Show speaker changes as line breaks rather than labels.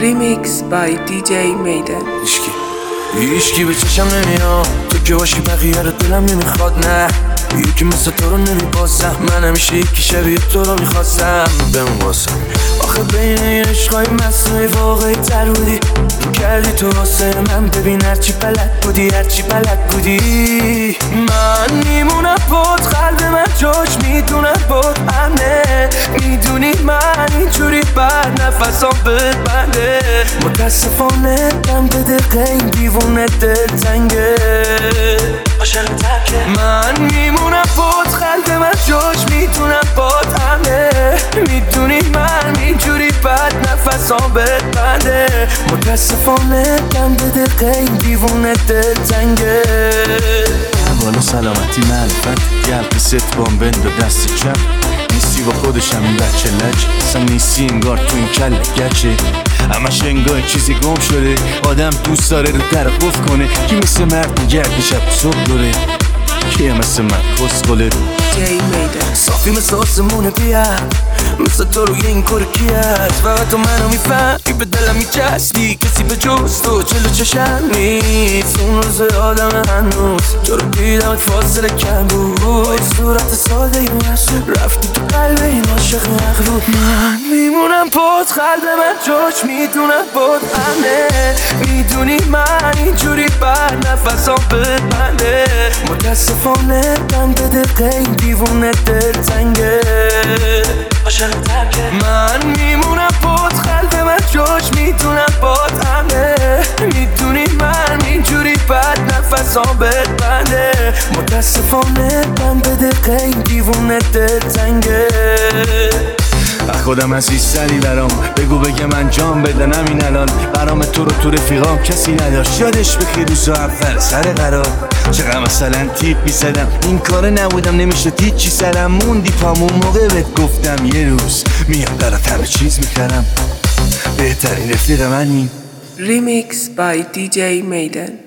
Remix by DJ Maiden.
هیچکی به چشم نمیاد، تو که باشی بقیه رو دلم نمیخواد. نه یکی مثل تو رو نمیبازم، من همیشه یکی شبیه تو رو میخواستم بمواسم. آخه بین این عشقای مصنوعی واقعی تر بودی، کردی تو واسه من. ببین هرچی بلد بودی، هرچی بلد بودی. من میمونم بود، قلب من جاش میدونم بود امنه. میدونی من اینجوری بر نفسام بنده. متاسفانه دم به دقیقه این دیوونه دل تنگه. من میمونم بود، قلب من جاش میدونم بود امنه. میدونی من اینجوری بد نفسام بنده. متاسفانه دم به دقیقه این دیوونه دل تنگه.
والا سلامتی معرفت گلب ست بام بند و دست چپ. نیستی با خودشم این بچه لج، اصلا نیستی انگار تو این کل گچه. همش انگار چیزی گم شده، آدم دوست داره رو در قفل کنه. کی مثل مرد نگرد شب صبح دوره، کیه مثل من کسخله رو
صافی مثل آسمونه بیاد، مثل تو روی این کار کی هست؟ فقط تو منو میفهمی، به دلم میچسبی. کسی به جز تو جلو چشم نیست. اون روز آدم هنوز تو رو دیدمت فاصله کم بود. صورت ساده ای مسئول رفتی تو قلب این عاشق مغلوب. من میمونم بود، قلب من جاش میدونم بود امنه. میدونی من اینجوری بر نفسام بنده. متاسفانه دم به دقیقه این دیوونه دل تنگه. من میمونم بود، قلب من جاش میدونم بود امنه. میدونی من اینجوری بد نفسام بنده. متاسفانه دم به دقیقه این دیوونه دل تنگه.
خودم عزیزتری برام، بگو بگم انجام بدنم این الان. برام تو رو تو رفیقام کسی نداشت، یادش بخیر روز اول سر قرار. چقدر مثلا تیپ میزدم، این کاره نبودم نمیشه هیچی سرم. موندی پامون موقع بهت گفتم یه روز میام برات همه چیز میکردم. بهترین رفیق منی.
Remix by DJ Maiden.